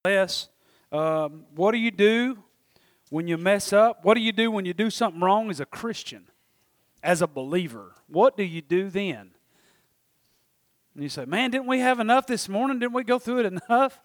less. What do you do when you mess up? What do you do when you do something wrong as a Christian, as a believer? What do you do then? And you say, man, didn't we have enough this morning? Didn't we go through it enough?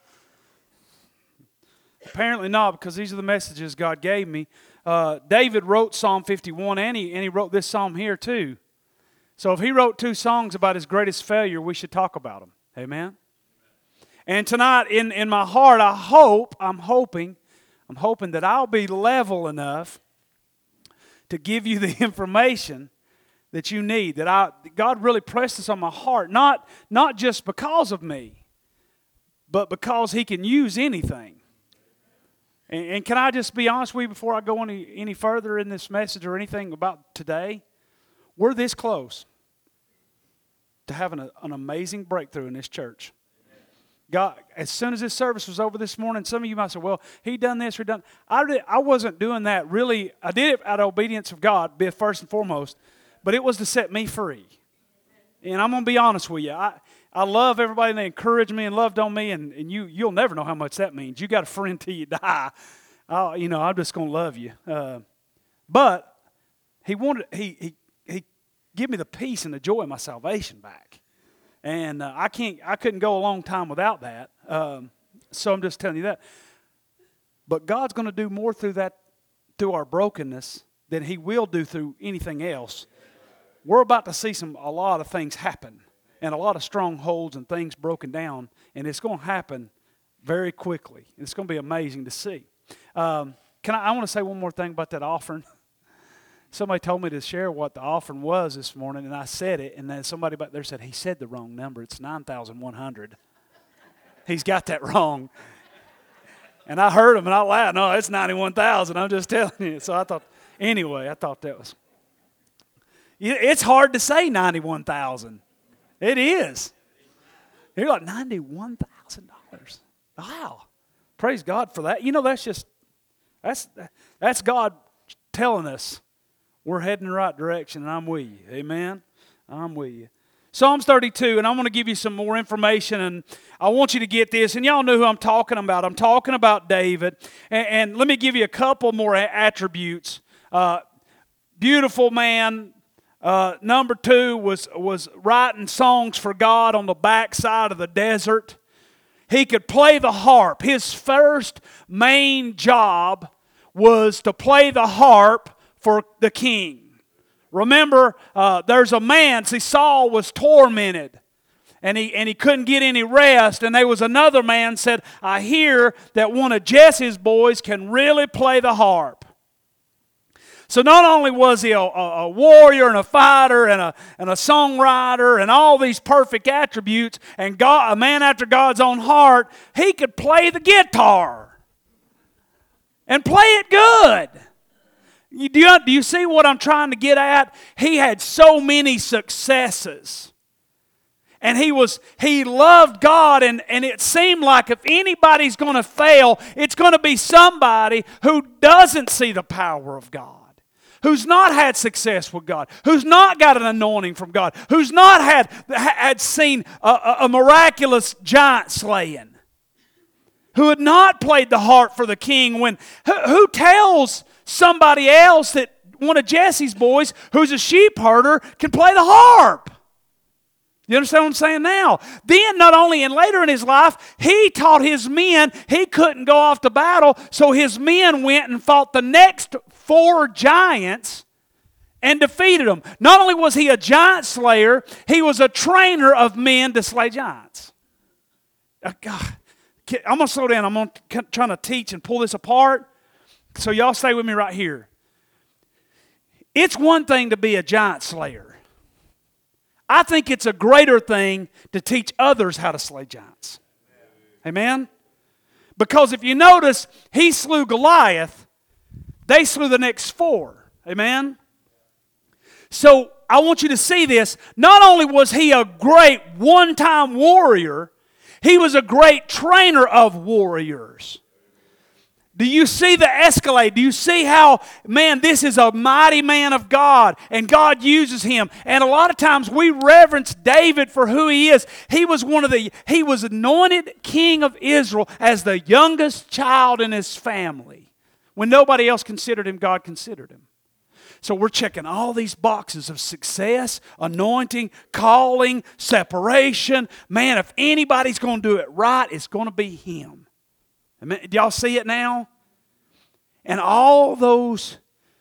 Apparently not, because these are the messages God gave me. David wrote Psalm 51, and he wrote this psalm here too. So if he wrote two songs about his greatest failure, we should talk about them. Amen? And tonight, in my heart, I'm hoping that I'll be level enough to give you the information that you need. God really pressed this on my heart, not just because of me, but because He can use anything. And can I just be honest with you before I go any further in this message or anything about today? We're this close to having an amazing breakthrough in this church. God, as soon as this service was over this morning, some of you might say, well, he done this or done. I wasn't doing that really. I did it out of obedience of God, first and foremost, but it was to set me free. And I'm going to be honest with you. I love everybody that encouraged me and loved on me, and you'll never know how much that means. You got a friend till you die. I'm just going to love you. But he give me the peace and the joy of my salvation back. And I couldn't go a long time without that. So I'm just telling you that. But God's going to do more through our brokenness than He will do through anything else. We're about to see a lot of things happen, and a lot of strongholds and things broken down, and it's going to happen very quickly. It's going to be amazing to see. I want to say one more thing about that offering. Somebody told me to share what the offering was this morning, and I said it, and then somebody back there said, he said the wrong number. It's 9,100. He's got that wrong. And I heard him, and I laughed. No, it's 91,000. I'm just telling you. So I thought that was. It's hard to say 91,000. It is. You're like, $91,000. Wow. Praise God for that. That's God telling us we're heading in the right direction, and I'm with you. Amen? I'm with you. Psalms 32, and I'm going to give you some more information, and I want you to get this, and y'all know who I'm talking about. I'm talking about David, and let me give you a couple more attributes. Beautiful man. Number 2 was writing songs for God on the backside of the desert. He could play the harp. His first main job was to play the harp for the king. Remember, there's a man, Saul was tormented, and he couldn't get any rest, and there was another man said, I hear that one of Jesse's boys can really play the harp. So not only was he a warrior and a fighter and a songwriter and all these perfect attributes, and a man after God's own heart, he could play the guitar and play it good. Do you see what I'm trying to get at? He had so many successes. And he loved God, and it seemed like if anybody's going to fail, it's going to be somebody who doesn't see the power of God, who's not had success with God, who's not got an anointing from God, who's not had seen a miraculous giant slaying, who had not played the harp for the king. Who tells somebody else that one of Jesse's boys, who's a sheep herder, can play the harp? You understand what I'm saying now? Then not only later in his life, he taught his men he couldn't go off to battle, so his men went and fought the next 4 giants and defeated them. Not only was he a giant slayer, he was a trainer of men to slay giants. God, I'm going to slow down. I'm trying to teach and pull this apart. So y'all stay with me right here. It's one thing to be a giant slayer. I think it's a greater thing to teach others how to slay giants. Amen? Because if you notice, he slew Goliath. They slew the next 4. Amen? So I want you to see this. Not only was he a great one-time warrior, he was a great trainer of warriors. Do you see the escalade? Do you see how, man, this is a mighty man of God, and God uses him? And a lot of times we reverence David for who he is. He was anointed king of Israel as the youngest child in his family. When nobody else considered him, God considered him. So we're checking all these boxes of success, anointing, calling, separation. Man, if anybody's going to do it right, it's going to be him. Do y'all see it now? And all those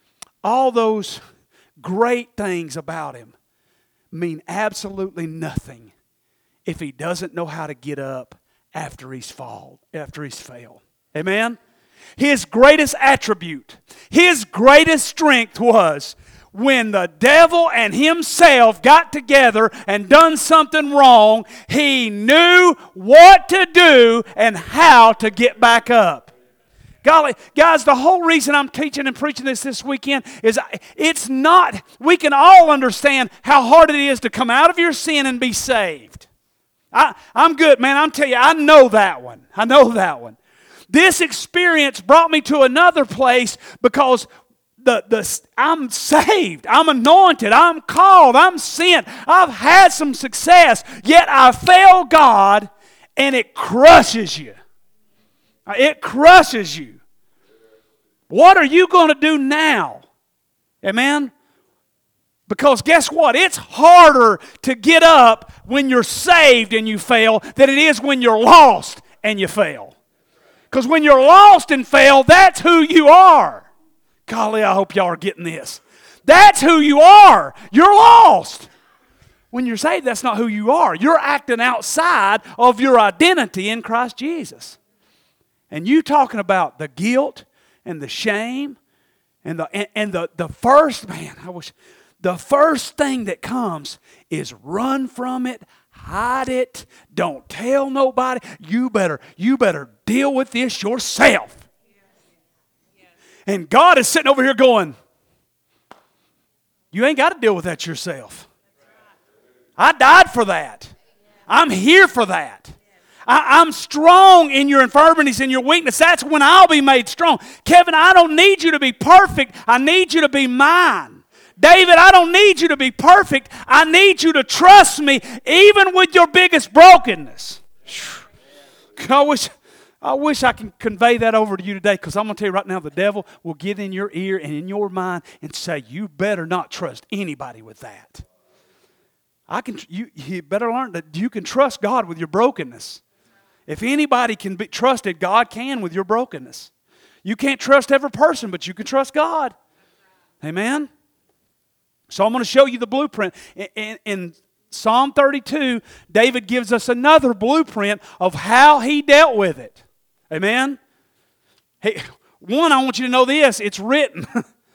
great things about him mean absolutely nothing if he doesn't know how to get up after he's failed. Amen? His greatest attribute, his greatest strength was when the devil and himself got together and done something wrong, he knew what to do and how to get back up. Golly, guys, the whole reason I'm teaching and preaching this weekend is it's not, we can all understand how hard it is to come out of your sin and be saved. I'm good, man. I'm telling you, I know that one. This experience brought me to another place because I'm saved, I'm anointed, I'm called, I'm sent, I've had some success, yet I fail God, and it crushes you. It crushes you. What are you going to do now? Amen? Because guess what? It's harder to get up when you're saved and you fail than it is when you're lost and you fail. Because when you're lost and fail, that's who you are. Golly, I hope y'all are getting this. That's who you are. You're lost. When you're saved, that's not who you are. You're acting outside of your identity in Christ Jesus. And you talking about the guilt and the shame and the first, man, the first thing that comes is run from it, hide it, don't tell nobody. You better deal with this yourself. And God is sitting over here going, you ain't got to deal with that yourself. I died for that. I'm here for that. I'm strong in your infirmities and your weakness. That's when I'll be made strong. Kevin, I don't need you to be perfect. I need you to be mine. David, I don't need you to be perfect. I need you to trust me even with your biggest brokenness. I wish I can convey that over to you today, because I'm going to tell you right now, the devil will get in your ear and in your mind and say, you better not trust anybody with that. You better learn that you can trust God with your brokenness. If anybody can be trusted, God can with your brokenness. You can't trust every person, but you can trust God. Amen? So I'm going to show you the blueprint. In Psalm 32, David gives us another blueprint of how he dealt with it. Amen? Hey, one, I want you to know this. It's written.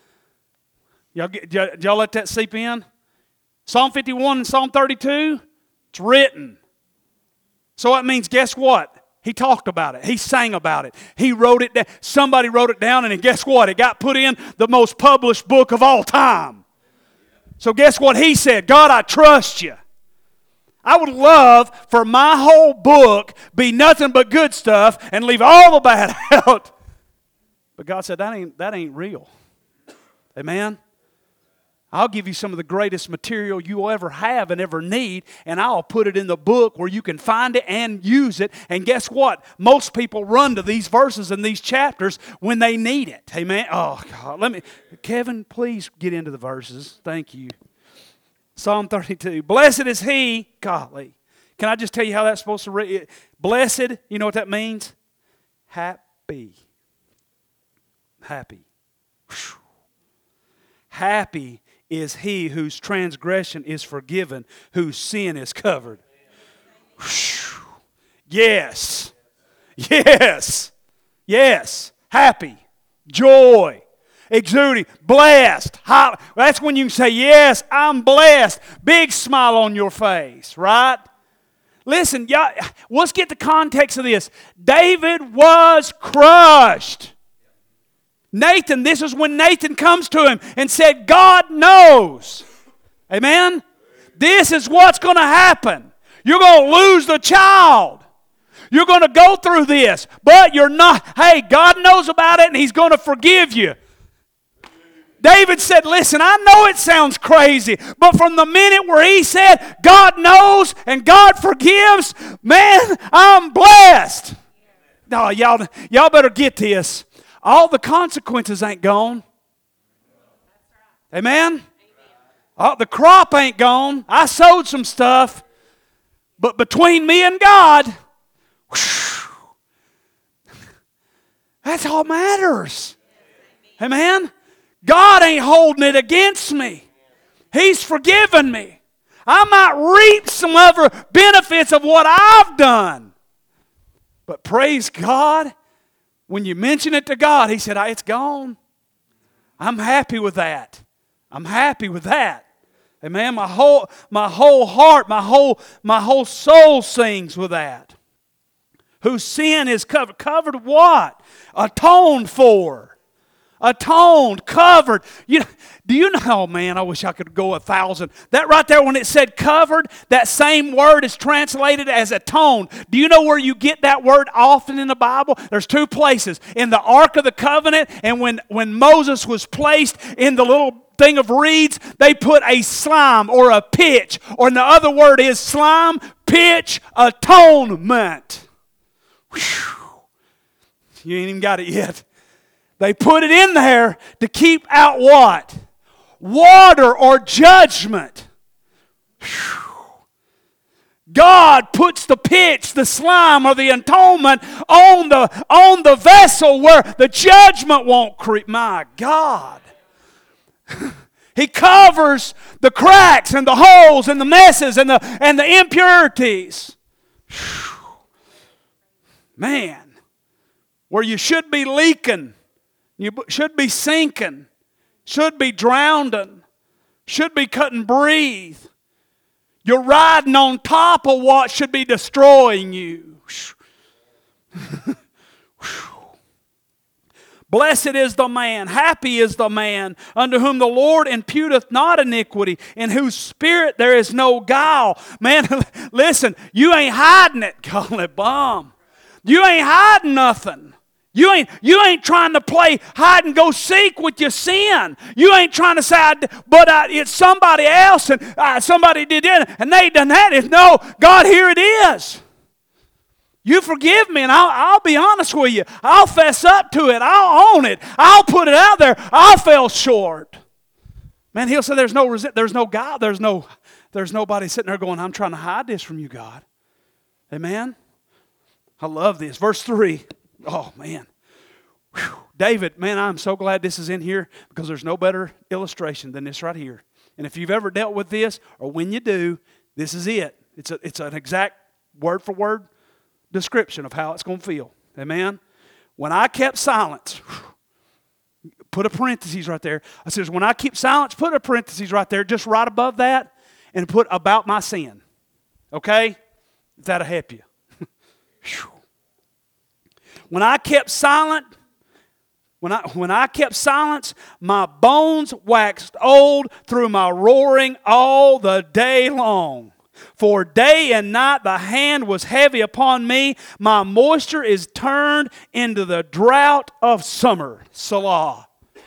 Y'all let that seep in? Psalm 51 and Psalm 32, it's written. So that means, guess what? He talked about it. He sang about it. He wrote it down. Somebody wrote it down, and guess what? It got put in the most published book of all time. So guess what he said? God, I trust you. I would love for my whole book be nothing but good stuff and leave all the bad out. But God said, that ain't real. Amen? I'll give you some of the greatest material you'll ever have and ever need, and I'll put it in the book where you can find it and use it. And guess what? Most people run to these verses and these chapters when they need it. Amen? Oh, God. Kevin, please get into the verses. Thank you. Psalm 32. Blessed is he, golly. Can I just tell you how that's supposed to read? Blessed, you know what that means? Happy. Happy. Whew. Happy is he whose transgression is forgiven, whose sin is covered. Whew. Yes. Yes. Yes. Happy. Joy. Exuding, blessed. That's when you can say, yes, I'm blessed. Big smile on your face, right? Listen, y'all, let's get the context of this. David was crushed. Nathan, this is when Nathan comes to him and said, God knows. Amen? This is what's going to happen. You're going to lose the child. You're going to go through this, but you're not. Hey, God knows about it, and He's going to forgive you. David said, listen, I know it sounds crazy, but from the minute where he said, God knows and God forgives, man, I'm blessed. No, y'all better get this. All the consequences ain't gone. Amen? The crop ain't gone. I sowed some stuff, but between me and God, whew, that's all matters. Amen? God ain't holding it against me. He's forgiven me. I might reap some other benefits of what I've done. But praise God, when you mention it to God, He said, it's gone. I'm happy with that. I'm happy with that. Amen. My whole heart, my whole soul sings with that. Whose sin is covered. Covered what? Atoned for. Atoned, covered. Do you know, oh man, I wish I could go 1,000. That right there, when it said covered, that same word is translated as atoned. Do you know where you get that word often in the Bible? There's two places. In the Ark of the Covenant, and when Moses was placed in the little thing of reeds, they put a slime or a pitch, or the other word is slime, pitch, atonement. Whew. You ain't even got it yet. They put it in there to keep out what? Water or judgment. Whew. God puts the pitch, the slime, or the atonement on the vessel where the judgment won't creep. My God. He covers the cracks and the holes and the messes and the impurities. Whew. Man, where you should be leaking, you should be sinking, should be drowning, should be couldn't breathe. You're riding on top of what should be destroying you. Blessed is the man, happy is the man, unto whom the Lord imputeth not iniquity, in whose spirit there is no guile. Man, listen, you ain't hiding it, golly bomb. You ain't hiding nothing. You ain't trying to play hide and go seek with your sin. You ain't trying to say, it's somebody else and somebody did it and they done that. No, God, here it is. You forgive me, and I'll be honest with you. I'll fess up to it. I'll own it. I'll put it out there. I fell short. Man, He'll say there's no God. There's nobody sitting there going, I'm trying to hide this from you, God. Amen? I love this. Verse 3. Oh, man. Whew. David, man, I'm so glad this is in here because there's no better illustration than this right here. And if you've ever dealt with this, or when you do, this is it. It's an exact word-for-word description of how it's going to feel. Amen? When I kept silence, put a parenthesis right there. I says, when I keep silence, put a parenthesis right there, just right above that, and put about my sin. Okay? That'll help you. When I kept silent, when I kept silence, my bones waxed old through my roaring all the day long. For day and night the hand was heavy upon me. My moisture is turned into the drought of summer. Selah.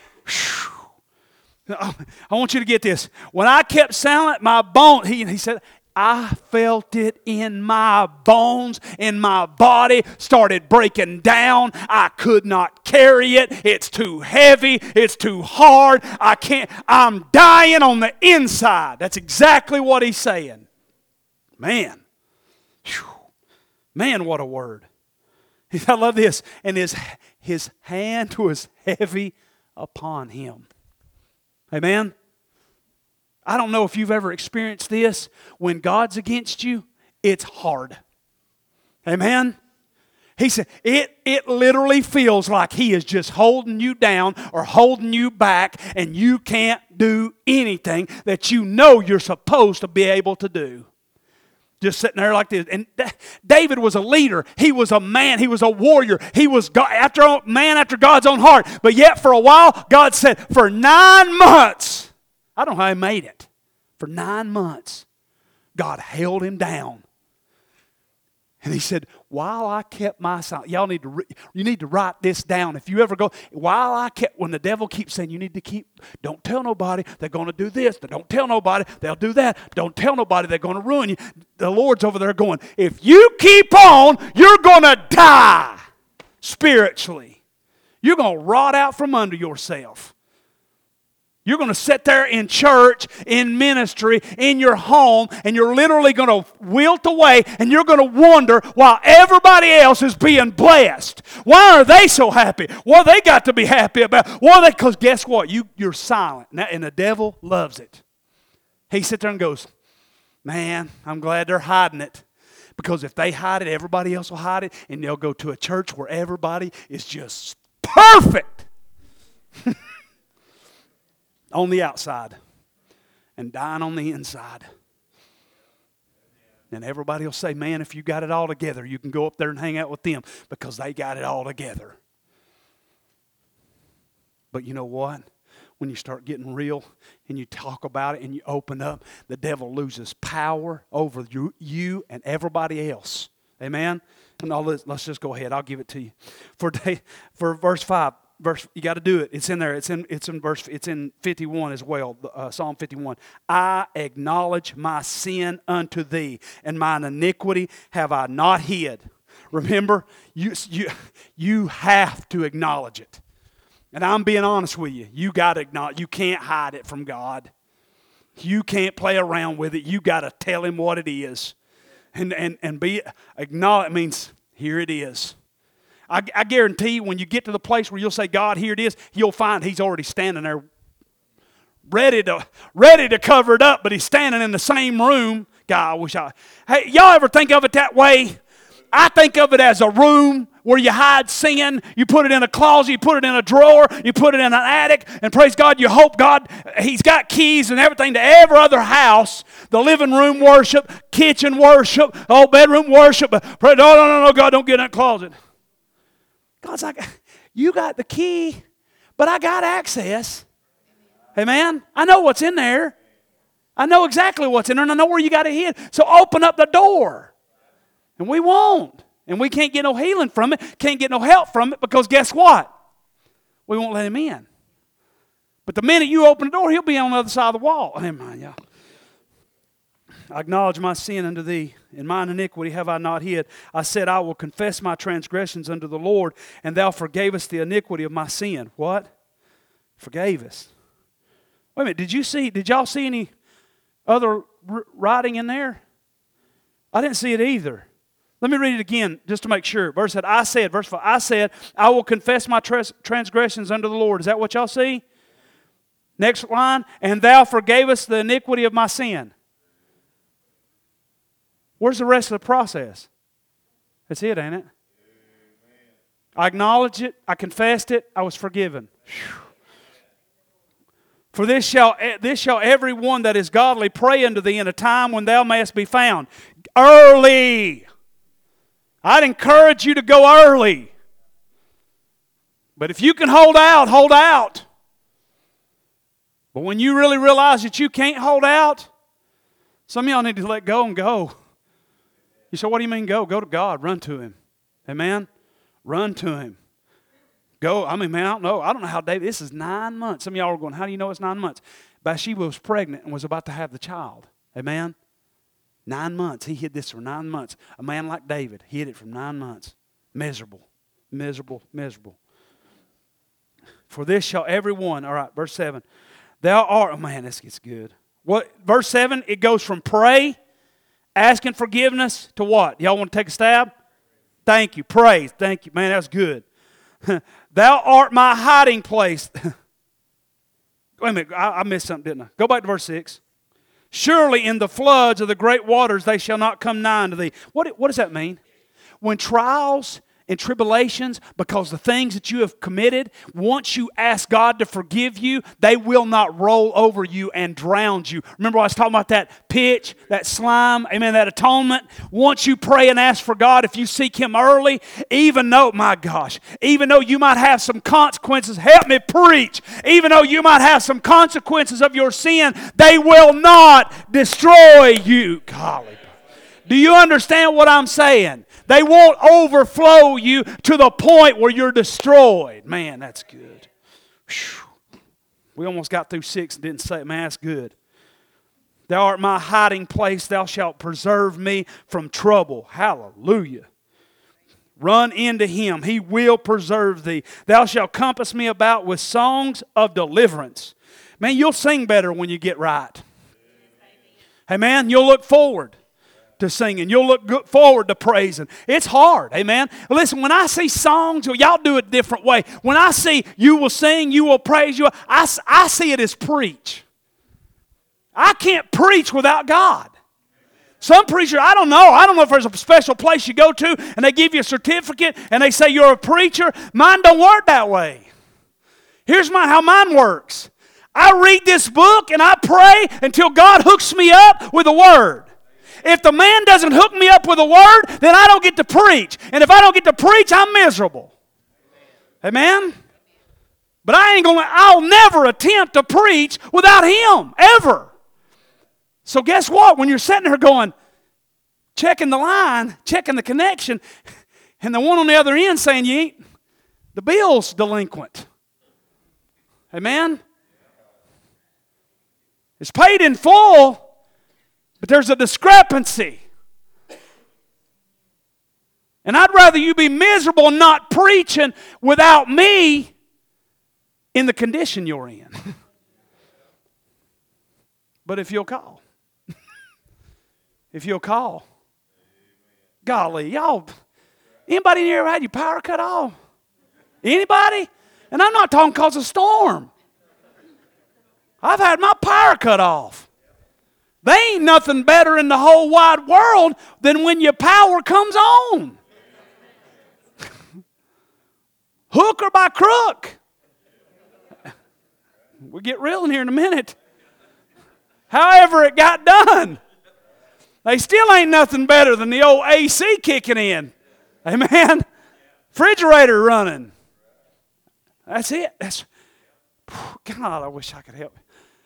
I want you to get this. When I kept silent, my bones, he said, I felt it in my bones, in my body, started breaking down. I could not carry it. It's too heavy. It's too hard. I can't. I'm dying on the inside. That's exactly what he's saying. Man. Whew. Man, what a word. I love this. And his hand was heavy upon him. Amen. I don't know if you've ever experienced this. When God's against you, it's hard. Amen? He said, it literally feels like He is just holding you down or holding you back, and you can't do anything that you know you're supposed to be able to do. Just sitting there like this. And David was a leader. He was a man. He was a warrior. He was man after God's own heart. But yet for a while, God said, for 9 months, I don't know how he made it. For 9 months, God held him down. And he said, while I kept my silence. Y'all need to, you need to write this down. If you ever go, while I kept, when the devil keeps saying, you need to keep, don't tell nobody, they're going to do this. Don't tell nobody, they'll do that. Don't tell nobody, they're going to ruin you. The Lord's over there going, if you keep on, you're going to die spiritually. You're going to rot out from under yourself. You're going to sit there in church, in ministry, in your home, and you're literally going to wilt away, and you're going to wonder why everybody else is being blessed. Why are they so happy? What they got to be happy about? Because guess what? You're silent, and the devil loves it. He sits there and goes, man, I'm glad they're hiding it. Because if they hide it, everybody else will hide it, and they'll go to a church where everybody is just perfect. On the outside and dying on the inside. And everybody will say, man, if you got it all together, you can go up there and hang out with them because they got it all together. But you know what? When you start getting real and you talk about it and you open up, the devil loses power over you and everybody else. Amen? And all this, let's just go ahead. I'll give it to you. For verse 5. You got to do it. It's in there. It's in 51 as well. Psalm 51. I acknowledge my sin unto thee, and mine iniquity have I not hid. Remember, you have to acknowledge it. And I'm being honest with you. You got to acknowledge. You can't hide it from God. You can't play around with it. You got to tell Him what it is, and acknowledge. It means here it is. I guarantee you, when you get to the place where you'll say, God, here it is, you'll find He's already standing there ready to cover it up, but He's standing in the same room. God, hey, y'all ever think of it that way? I think of it as a room where you hide sin. You put it in a closet, you put it in a drawer, you put it in an attic, and praise God, you hope God, He's got keys and everything to every other house. The living room worship, kitchen worship, bedroom worship. No, God, don't get in that closet. God's like, you got the key, but I got access. Amen? I know what's in there. I know exactly what's in there, and I know where you got it hid. So open up the door. And we won't. And we can't get no healing from it, can't get no help from it, because guess what? We won't let Him in. But the minute you open the door, He'll be on the other side of the wall. Amen, y'all. I acknowledge my sin unto thee, and mine iniquity have I not hid. I said, I will confess my transgressions unto the Lord, and thou forgavest the iniquity of my sin. What? Forgave us. Wait a minute, did y'all see any other writing in there? I didn't see it either. Let me read it again just to make sure. Verse 5, I said, I will confess my transgressions unto the Lord. Is that what y'all see? Next line, and thou forgavest the iniquity of my sin. Where's the rest of the process? That's it, ain't it? I acknowledged it. I confessed it. I was forgiven. Whew. For this shall every one that is godly pray unto thee in a time when thou mayest be found. Early. I'd encourage you to go early. But if you can hold out, hold out. But when you really realize that you can't hold out, some of y'all need to let go and go. You say, what do you mean go? Go to God. Run to Him. Amen? Run to Him. Go. I mean, man, I don't know how David, this is 9 months. Some of y'all are going, how do you know it's 9 months? Bathsheba was pregnant and was about to have the child. Amen? 9 months. He hid this for 9 months. A man like David hid it for 9 months. Miserable. Miserable. Miserable. For this shall every one, all right, verse 7. Thou art, oh man, this gets good. What? Verse 7, it goes from pray, asking forgiveness, to what? Y'all want to take a stab? Thank you. Praise. Thank you. Man, that's good. Thou art my hiding place. Wait a minute. I missed something, didn't I? Go back to verse 6. Surely in the floods of the great waters they shall not come nigh unto thee. What does that mean? When trials and tribulations, because the things that you have committed, once you ask God to forgive you, they will not roll over you and drown you. Remember I was talking about that pitch, that slime, amen, that atonement. Once you pray and ask for God, if you seek Him early, even though you might have some consequences, help me preach, even though you might have some consequences of your sin, they will not destroy you. Golly. Do you understand what I'm saying? They won't overflow you to the point where you're destroyed. Man, that's good. Whew. We almost got through 6 and didn't say it. Man, that's good. Thou art my hiding place. Thou shalt preserve me from trouble. Hallelujah. Run into him. He will preserve thee. Thou shalt compass me about with songs of deliverance. Man, you'll sing better when you get right. Amen. You'll look forward to singing. You'll look forward to praising. It's hard. Amen. Listen, when I see songs, well, y'all do it a different way. When I see you will sing, you will praise, I see it as preach. I can't preach without God. Some preacher, I don't know if there's a special place you go to and they give you a certificate and they say you're a preacher. Mine don't work that way. Here's how mine works. I read this book and I pray until God hooks me up with a word. If the man doesn't hook me up with a word, then I don't get to preach. And if I don't get to preach, I'm miserable. Amen? But I'll never attempt to preach without him, ever. So guess what? When you're sitting there going, checking the line, checking the connection, and the one on the other end saying you ain't, the bill's delinquent. Amen? It's paid in full, but there's a discrepancy. And I'd rather you be miserable not preaching without me in the condition you're in. But if you'll call. If you'll call. Golly, y'all, anybody in here ever had your power cut off? Anybody? And I'm not talking because of storm. I've had my power cut off. There ain't nothing better in the whole wide world than when your power comes on. Hook or by crook. We'll get real in here in a minute. However it got done. They still ain't nothing better than the old AC kicking in. Amen? Refrigerator running. That's it. God, I wish I could help.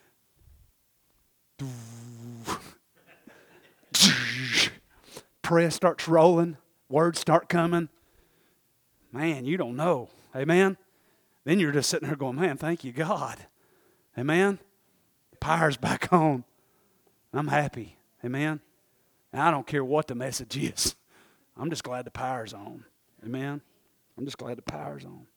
Press starts rolling. Words start coming. Man, you don't know. Amen? Then you're just sitting there going, man, thank you, God. Amen? The power's back on. I'm happy. Amen? And I don't care what the message is. I'm just glad the power's on. Amen? I'm just glad the power's on.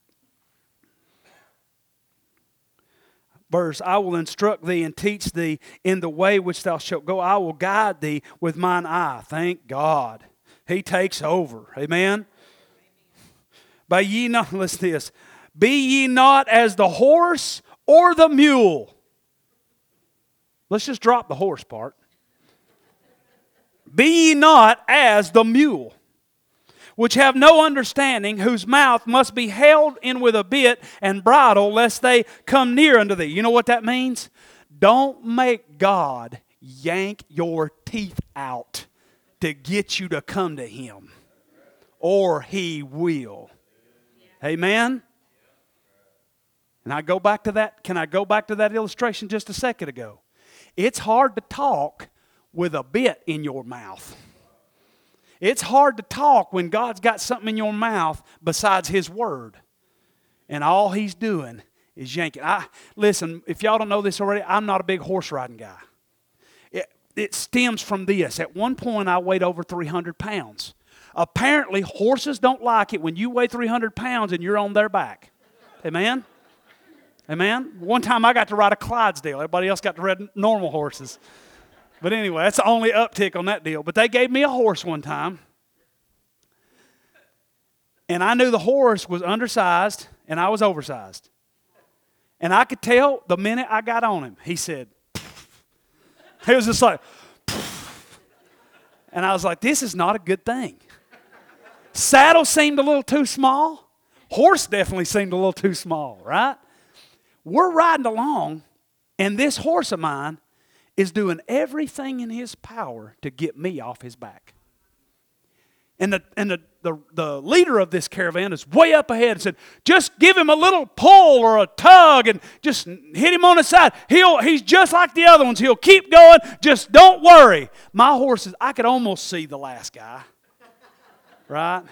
Verse, I will instruct thee and teach thee in the way which thou shalt go. I will guide thee with mine eye. Thank God. He takes over. Amen? By ye not, listen to this. Be ye not as the horse or the mule. Let's just drop the horse part. Be ye not as the mule, which have no understanding, whose mouth must be held in with a bit and bridle, lest they come near unto thee. You know what that means? Don't make God yank your teeth out to get you to come to Him, or He will. Amen? And I go back to that. Can I go back to that illustration just a second ago? It's hard to talk with a bit in your mouth. It's hard to talk when God's got something in your mouth besides His Word. And all He's doing is yanking. Listen, if y'all don't know this already, I'm not a big horse riding guy. It stems from this. At one point, I weighed over 300 pounds. Apparently, horses don't like it when you weigh 300 pounds and you're on their back. Amen? Amen? One time I got to ride a Clydesdale. Everybody else got to ride normal horses. But anyway, that's the only uptick on that deal. But they gave me a horse one time. And I knew the horse was undersized and I was oversized. And I could tell the minute I got on him, he said, he was just like, and I was like, this is not a good thing. Saddle seemed a little too small. Horse definitely seemed a little too small, right? We're riding along, and this horse of mine is doing everything in his power to get me off his back. And the leader of this caravan is way up ahead and said, just give him a little pull or a tug and just hit him on the side. He's just like the other ones. He'll keep going. Just don't worry. My horses, I could almost see the last guy. Right?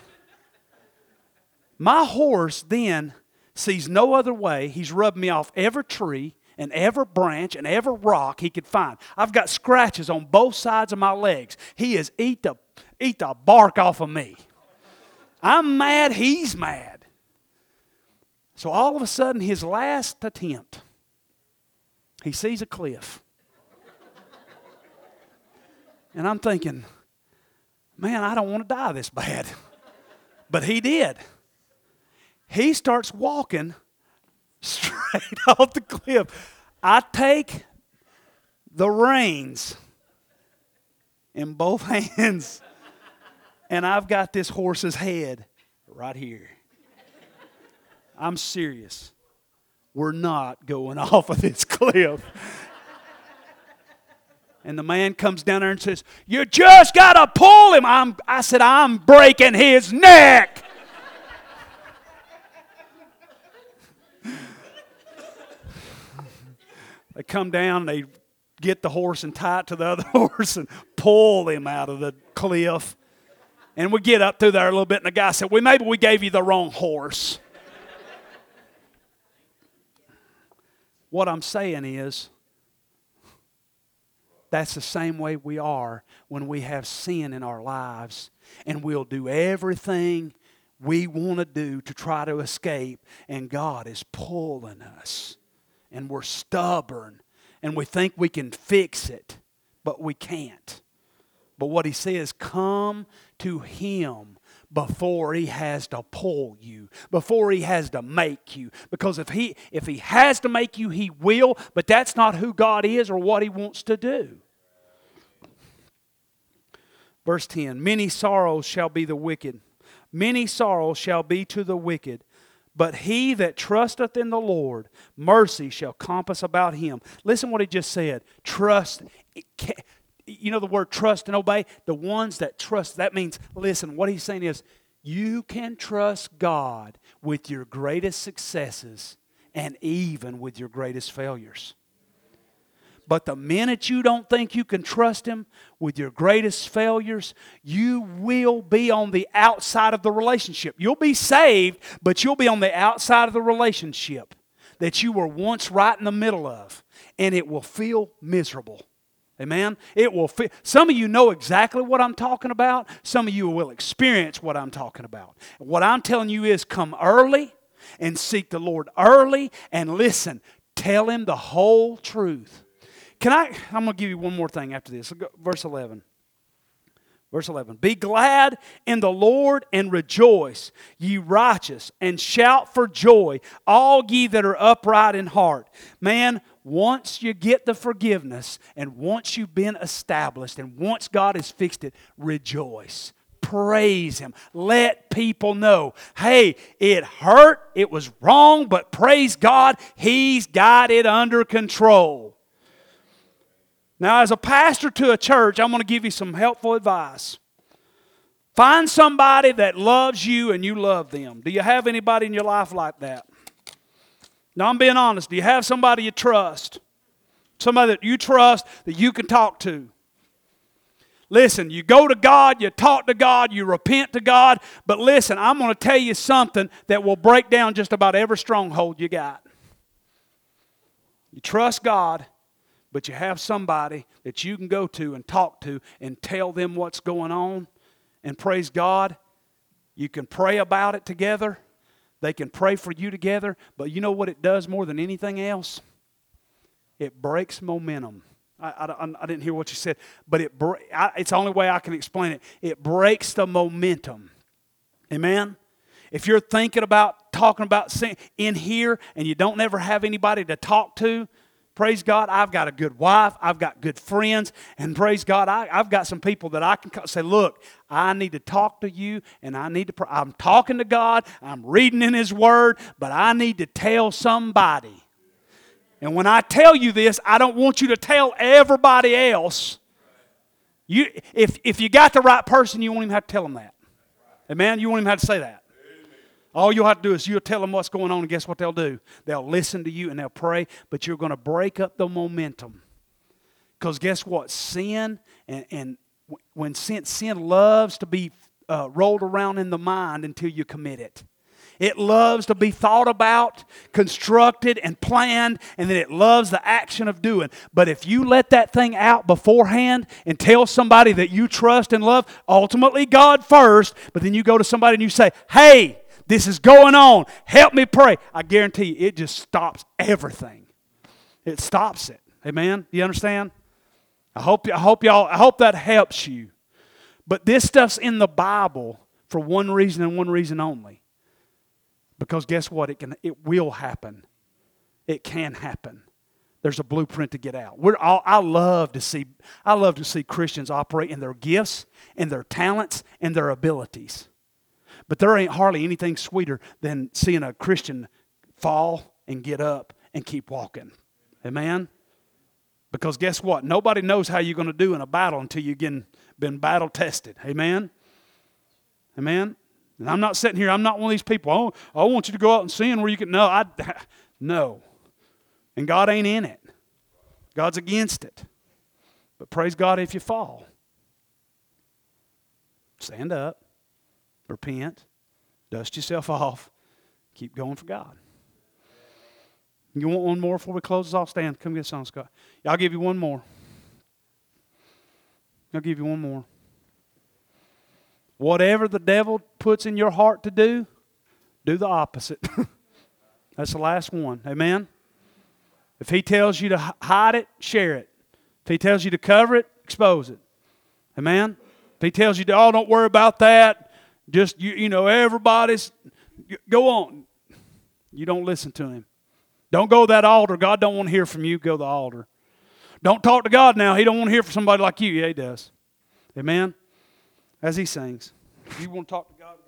My horse then sees no other way. He's rubbed me off every tree and every branch and every rock he could find. I've got scratches on both sides of my legs. He has eat the bark off of me. I'm mad, he's mad. So all of a sudden, his last attempt, he sees a cliff. And I'm thinking, man, I don't want to die this bad. But he did. He starts walking straight off the cliff. I take the reins in both hands, and I've got this horse's head right here. I'm serious. We're not going off of this cliff. And the man comes down there and says, you just got to pull him. I said, I'm breaking his neck. They come down, they get the horse and tie it to the other horse and pull him out of the cliff. And we get up through there a little bit, and the guy said, well, maybe we gave you the wrong horse. What I'm saying is, that's the same way we are when we have sin in our lives, and we'll do everything we want to do to try to escape, and God is pulling us. And we're stubborn, and we think we can fix it, but we can't. But what he says, come to him before he has to pull you, before he has to make you. Because if he has to make you, he will, but that's not who God is or what he wants to do. Verse 10, many sorrows shall be the wicked. Many sorrows shall be to the wicked. But he that trusteth in the Lord, mercy shall compass about him. Listen what he just said. Trust. You know the word trust and obey? The ones that trust, that means, listen, what he's saying is, you can trust God with your greatest successes and even with your greatest failures. But the minute you don't think you can trust him with your greatest failures, you will be on the outside of the relationship. You'll be saved, but you'll be on the outside of the relationship that you were once right in the middle of. And it will feel miserable. Amen? It will feel. Some of you know exactly what I'm talking about. Some of you will experience what I'm talking about. What I'm telling you is come early and seek the Lord early and listen. Tell him the whole truth. I'm going to give you one more thing after this. Verse 11. Verse 11. Be glad in the Lord and rejoice, ye righteous, and shout for joy, all ye that are upright in heart. Man, once you get the forgiveness, and once you've been established, and once God has fixed it, rejoice. Praise him. Let people know, hey, it hurt, it was wrong, but praise God, he's got it under control. Now, as a pastor to a church, I'm going to give you some helpful advice. Find somebody that loves you and you love them. Do you have anybody in your life like that? Now, I'm being honest. Do you have somebody you trust? Somebody that you trust that you can talk to? Listen, you go to God, you talk to God, you repent to God. But listen, I'm going to tell you something that will break down just about every stronghold you got. You trust God. But you have somebody that you can go to and talk to and tell them what's going on. And praise God, you can pray about it together. They can pray for you together. But you know what it does more than anything else? It breaks momentum. I didn't hear what you said, but it's the only way I can explain it. It breaks the momentum. Amen? If you're thinking about talking about sin in here and you don't ever have anybody to talk to, praise God, I've got a good wife. I've got good friends. And praise God, I've got some people that I can say, look, I need to talk to you and I need to pray. I'm talking to God. I'm reading in His Word. But I need to tell somebody. And when I tell you this, I don't want you to tell everybody else. If you got the right person, you won't even have to tell them that. Amen? You won't even have to say that. All you'll have to do is you'll tell them what's going on, and guess what they'll do? They'll listen to you and they'll pray, but you're going to break up the momentum. Because guess what? Sin, and when sin loves to be rolled around in the mind until you commit it. It loves to be thought about, constructed, and planned, and then it loves the action of doing. But if you let that thing out beforehand and tell somebody that you trust and love, ultimately God first, but then you go to somebody and you say, hey, this is going on. Help me pray. I guarantee you, it just stops everything. It stops it. Amen? You understand? I hope that helps you. But this stuff's in the Bible for one reason and one reason only. Because guess what? It will happen. It can happen. There's a blueprint to get out. I love to see Christians operate in their gifts and their talents and their abilities. But there ain't hardly anything sweeter than seeing a Christian fall and get up and keep walking. Amen? Because guess what? Nobody knows how you're going to do in a battle until you've been battle tested. Amen? Amen? And I'm not sitting here, I'm not one of these people, oh, I want you to go out and sin where you can, no. And God ain't in it. God's against it. But praise God if you fall. Stand up, repent, dust yourself off, keep going for God. You want one more before we close this off? Stand, come get a song, Scott. I'll give you one more. I'll give you one more. Whatever the devil puts in your heart to do the opposite. That's the last one. Amen? If he tells you to hide it, share it. If he tells you to cover it, expose it. Amen? If he tells you, oh, don't worry about that. Just, everybody's, go on. You don't listen to him. Don't go to that altar. God don't want to hear from you. Go to the altar. Don't talk to God now. He don't want to hear from somebody like you. Yeah, he does. Amen? As he sings. If you want to talk to God,